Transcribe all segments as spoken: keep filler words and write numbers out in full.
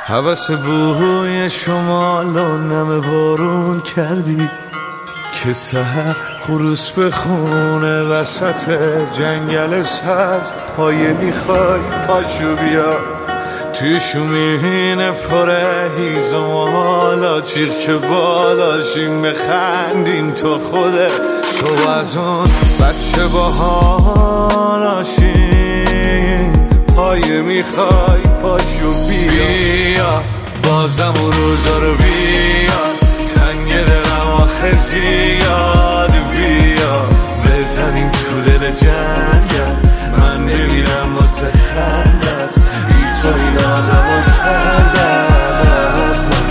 هوس بوی شمال و نم بارون کردی که سحر خروس بخونه وسط جنگل سبز. پایه میخوای پاشو بیا توی شومین پره هیزمالا چیخ که بالاشیم بخندیم تو خوده تو از اون بچه با حالاشیم. پایه میخوای پاشو بیا بیا بازم اون روزا رو بیا تنگ دلم آخه زیاد بیا بزنیم تو دل جنگل من نمیرم واسه خندت بی تو این آدم رو کردم از من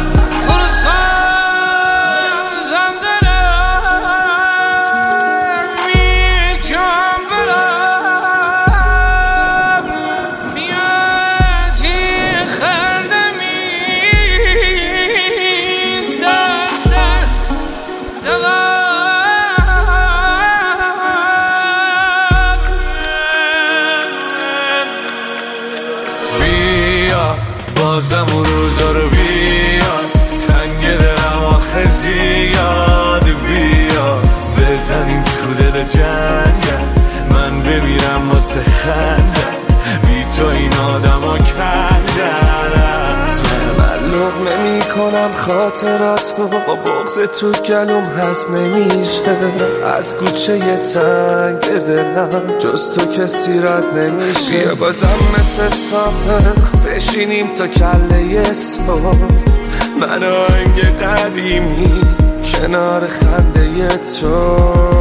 بازم اون روزا رو بیا تنگ دلم آخه زیاد بیا بزنیم تو دل جنگل من بمیرم واسه خندت بی تو این آدم ها کردن از من. من لقمه میکنم خاطراتو با بغض تو گلوم هضم نمیشه از کوچه تنگ دلم جز تو کسی رد نمیشه. بیا بازم مثل سابق بشینیم تا کله صبح من آهنگ قدیمی کنار خنده تو.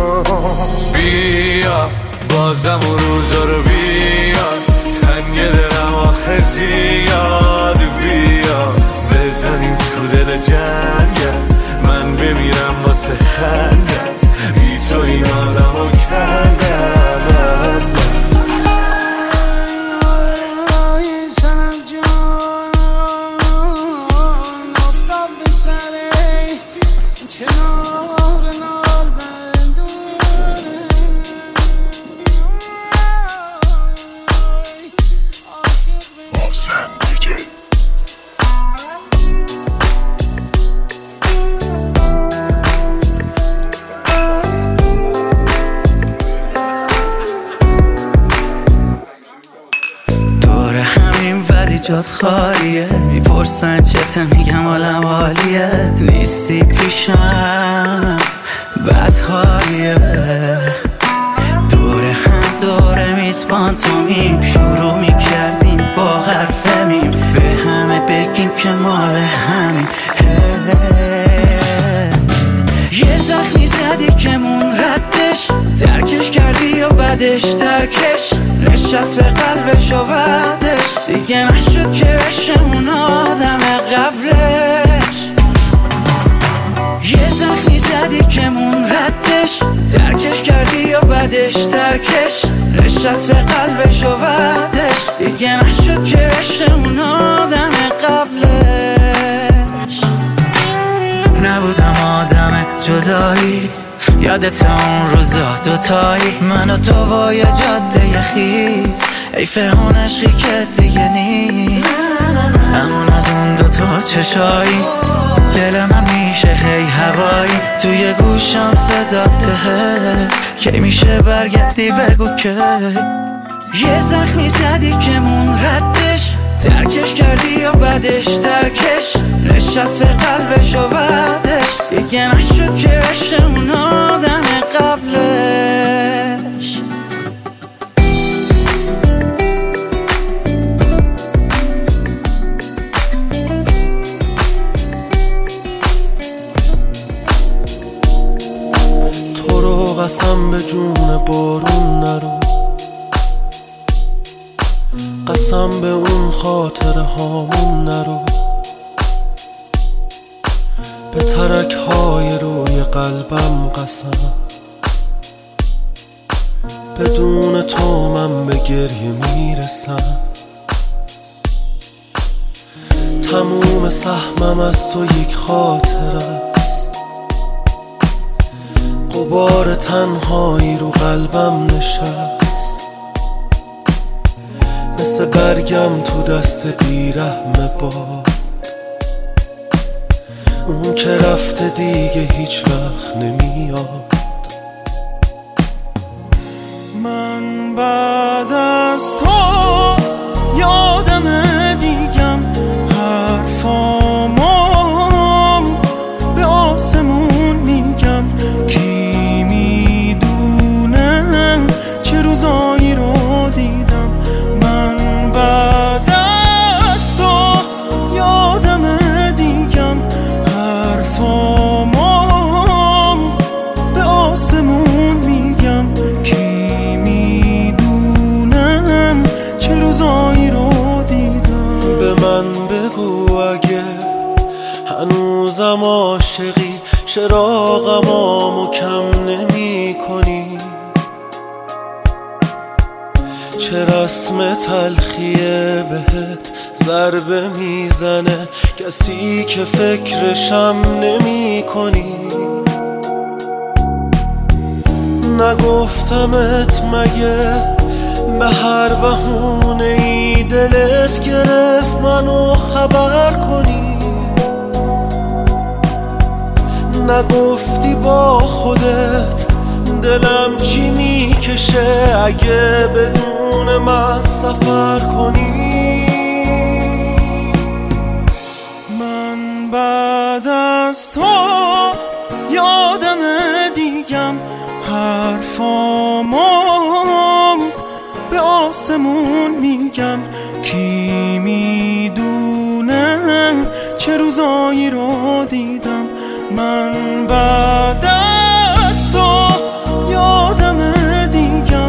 بیا بازم اون روزا رو بیا تنگ دلم آخه زیاد بیا بزنیم تو دل جنگل من بمیرم واسه خندت بی تو این آدم رو کردم از من. جات خالیه میپرسن چته میگم حالم عالیه نیستی پیشم بدحالیه دور هم دور میز پانتومیم شروع میکردیم با حرفمیم به همه بگیم که مال همین یه زخمی زدی که مون ردش ترکش کردی یا بدش ترکش نشست به قلبش و بعدش دیگه نشد که بشه اون آدم قبلش. یه زخمی زدی که مون ردش ترکش کردی یا بدش ترکش نشست به قلبش و بعدش دیگه نشد که بشه اون آدم قبلش. نبودم آدم جدایی یادت اون روزا دوتایی من و تو با یه جاده خیز حیف اون عشقی که دیگه نیست همون از اون دوتا چشایی دل من میشه هی هوایی توی گوشم صداته کی میشه برگردی بگو که یه زخمی زدی که مون ردش ترکش کردی یا بدش ترکش نشست به قلبش و بعدش دیگه نشد که بشه اون آدم قبلش. تو رو قسم به جون بارون نرو قسم به اون خاطر هامون نرو به ترک های روی قلبم قسم بدون تو من به گریه میرسم تموم سهمم از تو یک خاطر است غبار تنهایی رو قلبم نشست مثل برگم تو دست بیرحم باد اون که رفته دیگه هیچ وقت نمیاد. من بعد از تو یادم دیگم حرفامو به آسمون میگم. کی میدونه چه روزایی رو دیدم. من بعد از تو یادم دیگم حرفامو به آسمون میگم. کی میدونه چه روزایی رو دیدم. به من بگو اگه هنوزم عاشقی، چراغمامو کم نمی کنی. چه رسم تلخیه بهت ضربه میزنه، کسی که فکرشم نمی کنی. نگفتمت مگه به هر بهونه ای دلت گرفت منو خبر کنی؟ نگفتی با خودت دلم چی میکشه اگه بدون من سفر کنی؟ من بعد از تو یادم دیگم حرفامو به آسمون میگم. کی میدونه چه روزایی رو دیدم. من بعد از تو یادم دیگم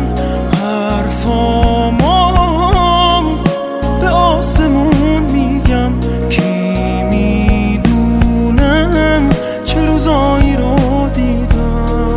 حرفامو به آسمون میگم. کی میدونه چه روزایی رو دیدم.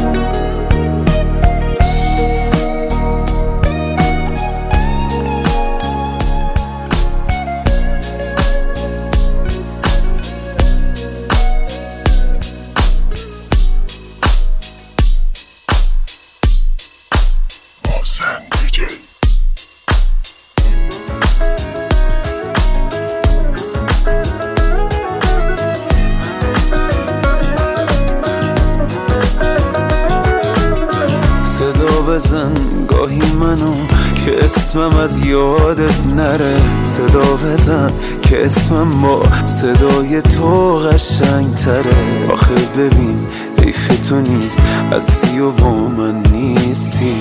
صدا بزن گاهی منو که اسمم از یادت نره. صدا بزن که اسمم با صدای تو قشنگ تره. آخه ببین حیف تو نیست هستی و با من نیستی.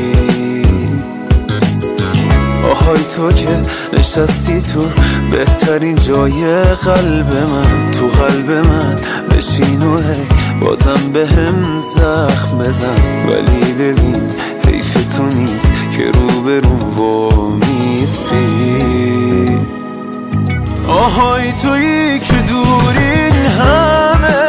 آهای تو که نشستی تو بهترین جای قلب من. تو قلب من بشین و هی بازم به هم زخم بزن. ولی ببین حیف تو نیست که رو به رو وامیستی. آهای تویی که دورین همه،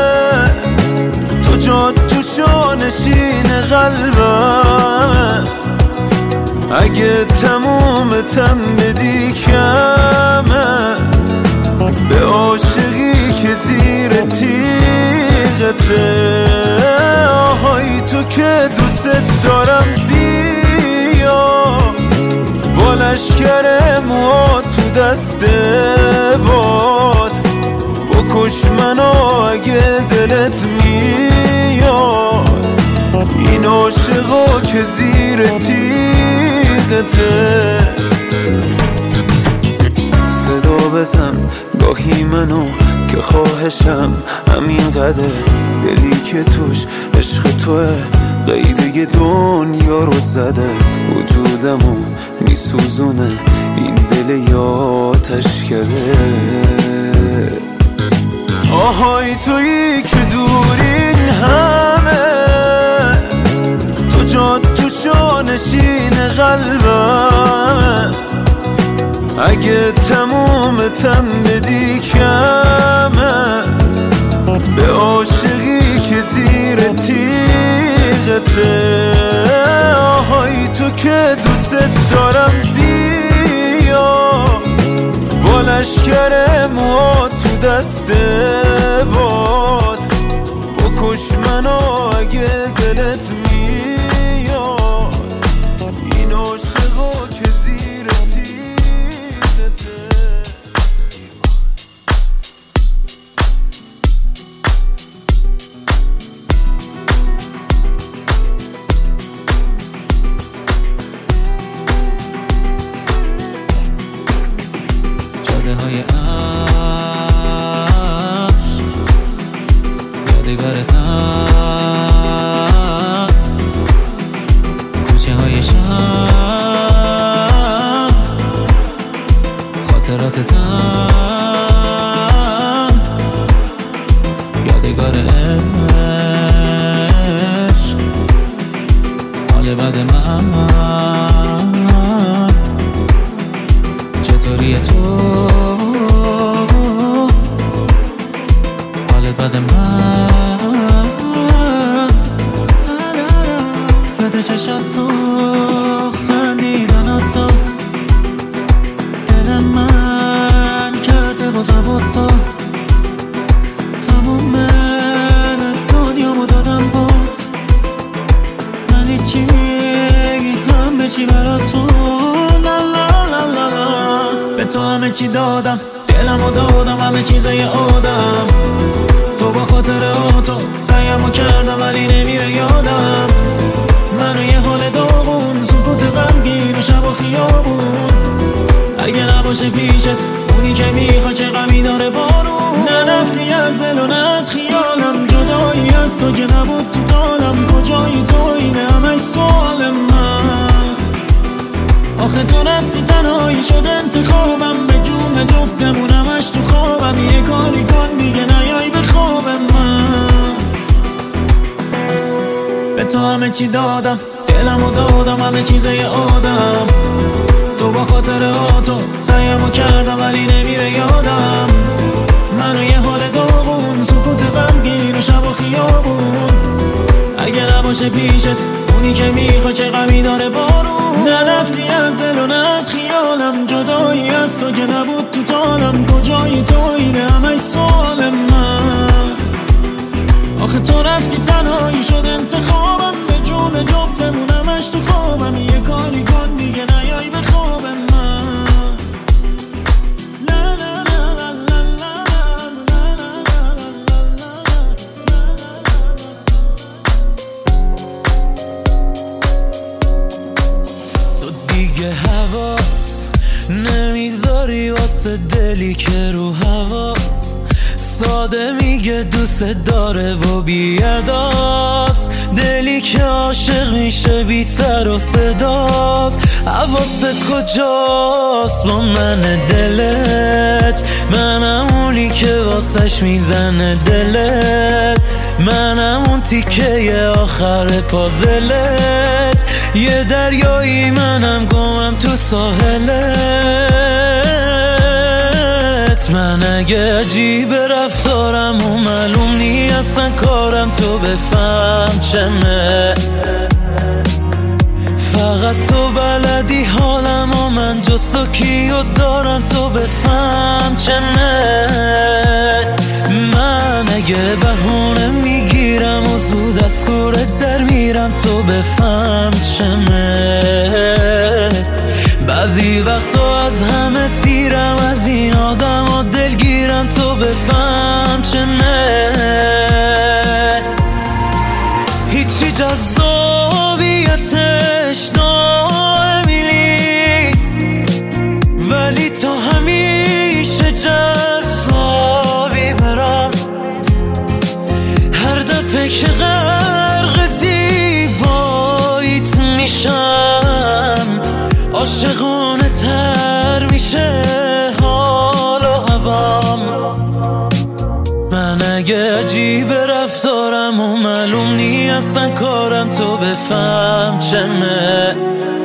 تو جا تو شانشین قلبم. اگه تموم تم بدی کمه به عاشقی که زیر تیغته. آهای تو که دوست دارم زیاد با لشکر موات تو دست باد. بکش منو اگه دلت میاد. این عاشقا که زیر تیغته. صدا بزن گاهی منو که خواهشم همین قدر. دلی که توش عشق توه قیده دنیا رو زده. وجودمو میسوزونه این دل یاتش کرده. آهای تویی که دورین همه، تو جا تو شانشین قلبم. اگه تموم تم بدی کمه به عاشقی که زیر تیغته. آهای تو که دوست دارم زیاد با لشکر موات تو دست باد. بکش منو اگه دلت میاد. این عاشقا که زیر تیغته. های عشق یادگارتم، کوچه های شب خاطراتتم، یادگار عشق حال بد من. چطوری تو حال بد من؟ یاد چشم تو خندیدنت تو دل من کرده بازم بود تو، تموم دنیامو دادم بود، من هیچی همه چی برا تو. لا لا لا لا لا به تو همه چی دادم، دلمو دادم، همه چیزای آدم، تو با خاطر تو سعیمو کردم ولی نمیره یادم. منو یه حال داغون، سکوت غمگین و شب و خیابون، اگه نباشه پیشت اونی که میخوا چه غمی داره بارون. نرفتی از دل و نه از خیالم، جدایی از تو که نبود تو طالم، کجایی تو اینه همش سوال من. آخه تو رفتی تنهایی شد انتخابم، به جون جفتمون همش تو خوابم، یه کاری کن دیگه نیای به خواب من. به تو همه چی دادم، دلمو دادم، همه چیزای آدم، تو با خاطر تو سعیمو کردم ولی نمیره یادم. منو یه حال داغون، سکوت غمگین و شب و خیابون، اگه نباشه پیشت اونی که میخوا چه غمی داره بارون. نرفتی از دل و نه از خیالم، جدایی از تو که نبود تو طالم، کجایی تو اینه همش سوال من. آخه تو رفتی تنهایی شد انتخابم، به جون جفتمون همش تو خوابم، یه کاری کن دیگه نیای به خواب من. حواس نمیذاری واسه دلی که رو حواس، ساده میگه دوست داره و بیاداست، دلی که عاشق میشه بی سر و صداست. حواست کجاست با من دلت، منم اونی که واسش میزنه دلت، منم اون تیکه آخر پازلت، یه دریایی منم گمم تو ساحلت. من اگه عجیب رفتارم و معلوم نی اصلا کارم تو بفهم چمه، فقط تو بلدی حالم و من جز تو کیو دارم تو بفهم چمه. من اگه بهونه میگیرم و زود از کورت در میرم تو بفهم چمه، بعضی وقتا از همه سیرم از این آدم و دلگیرم تو بفهم چمه. هیچی جذابیتش دائمی نیست، ولی تو همیشه جذابی برام، هر دفعه که غرق زیباییت میشم، عاشقانه تر میشه حال و هوام. من اگه عجیب رفتارم و معلوم نی اصلا کارم تو بفهم چمه،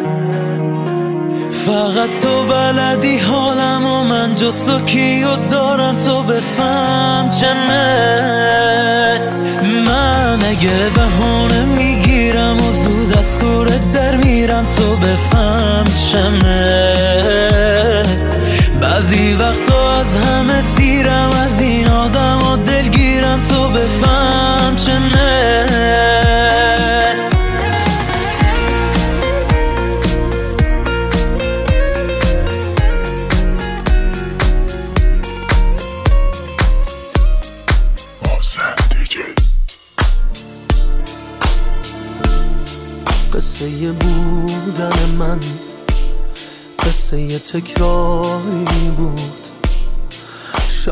فقط تو بلدی حالم و من جز تو کیو دارم تو بفهم چمه. من اگه بهونه میگیرم و زود از کورت در میرم تو بفهم چمه، بعضی وقتا از همه سیرم از این آدم و دلگیرم تو بفهم چمه. قصه بودن من قصه تکراری بود،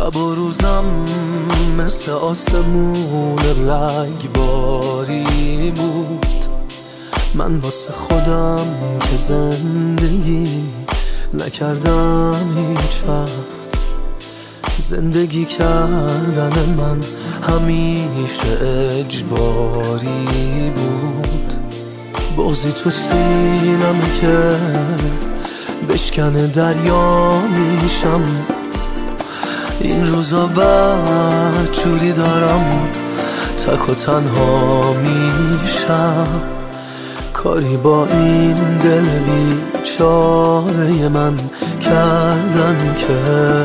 شب و روزم مثل آسمون رنگباری بود. من واسه خودم که زندگی نکردم هیچ وقت، زندگی کردن من همیشه اجباری بود. بغضی تو سینم که بشکنه دریا میشم. این روزا بعد جوری دارم تک و تنها میشم. کاری با این دل بیچاره من کردن که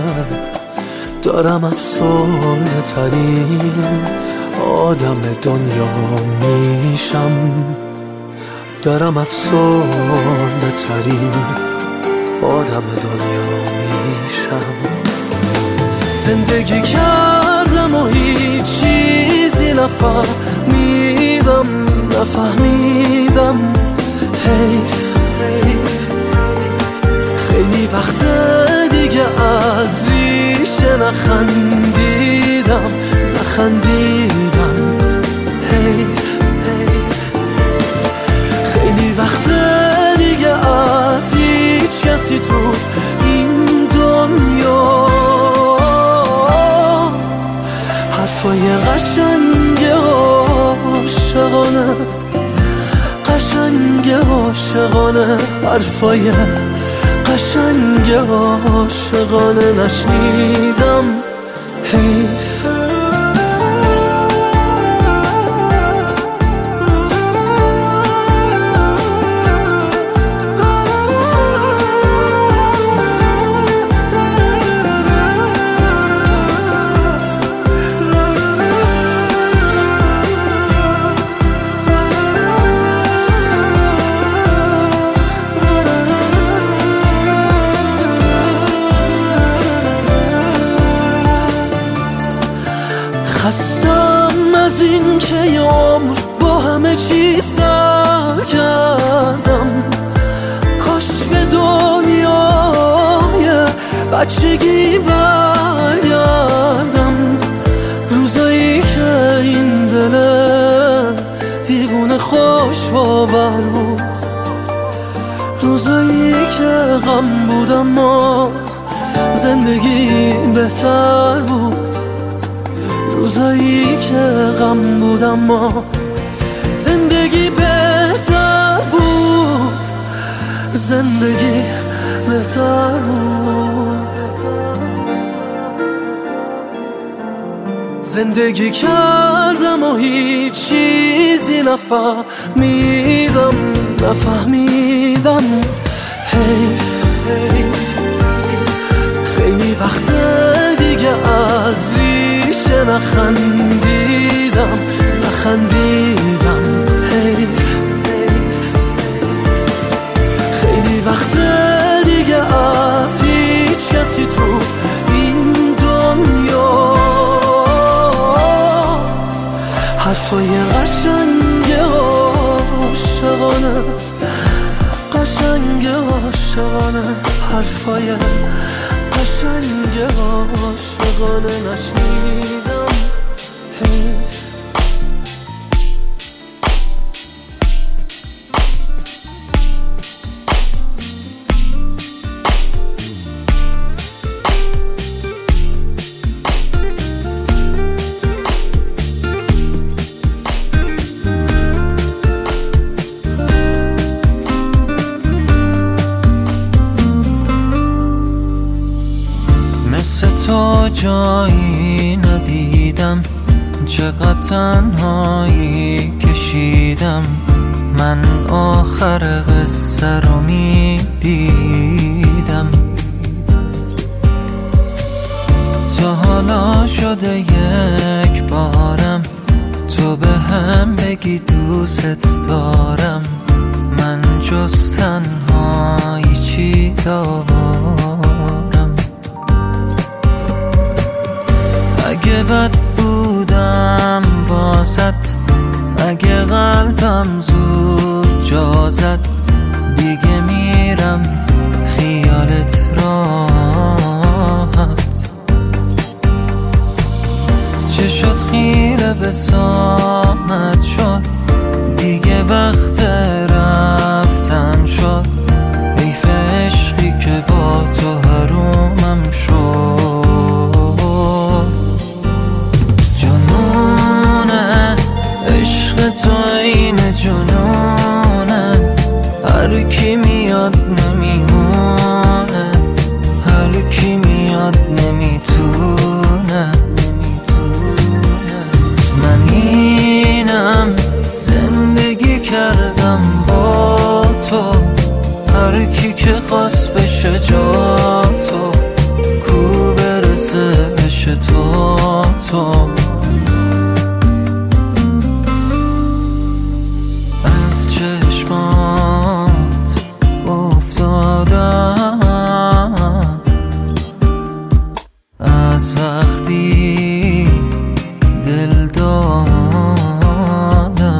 دارم افسرده ترین آدم دنیا میشم. دارم افسرده ترین آدم دنیا میشم. زندگی کردم و هیچ چیزی نفهمیدم نفهمیدم حیف حیف. خیلی وقت دیگه از ریشه نخندیدم نخندیدم حیف حیف. خیلی وقت دیگه از هیچ کسی تو این دنیا حرفای قشنگ عاشقانه قشنگ عاشقانه حرفای قشنگ عاشقانه نشنیدم حیف. خستم از این که یه عمر با همه چی سر کردم. کاش به دنیای بچگی برگردم. روزایی که این دل دیوونه خوش باور بود، روزایی که غم بود اما زندگی بهتر بود، روزایی که غم بود اما زندگی بهتر بود، زندگی بهتر بود. زندگی کردم و هیچ چیزی نفهمیدم نفهمیدم حیف حیف. خیلی وقت دیگه از ریشه نخندیدم نخندیدم حیف حیف. خیلی وقت دیگه از هیچ کسی تو این دنیا حرفای قشنگ عاشقانه قشنگ عاشقانه حرفای قشنگ عاشقانه نشنیدم حیف. تو جایی ندیدم، چقدر تنهایی کشیدم. من آخر قصه رو میدیدم. تا حالا شده یک بارم تو به هم بگی دوست دارم. من جز تنهایی چی دارم؟ اگه بد بودم واسط، اگه قلبم زود جا زد، دیگه میرم خیالت راحت. بسامد شد، دیگه وقت رفتن شد. حیف عشقی که با تو حرومم شد. جنونه عشق تو این جنونه، هر کی میاد نمیمونه، هر کی میاد نمیتونه. من اینم زندگی کردم با تو، هر کی که خواست بشه جا تو، کو برسه بشه تو تو. از چشمات افتادم، از وقتی دل دادم.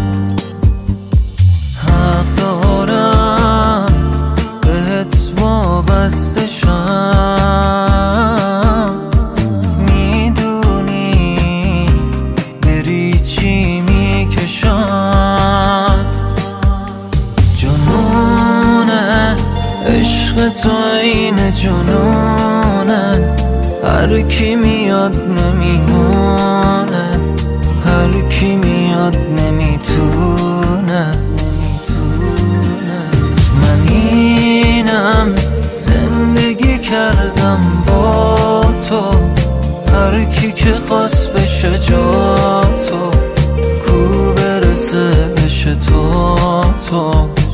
حق دارم بهت وابسته شم، میدونی بری چی میکشم. جنونه عشق تو این جنونه، هر کی میاد نمیمونه، هر کی میاد نمیتونه. من اینم زندگی کردم با تو، هر کی که خواست بشه جا تو، کو برسه بشه تو تو.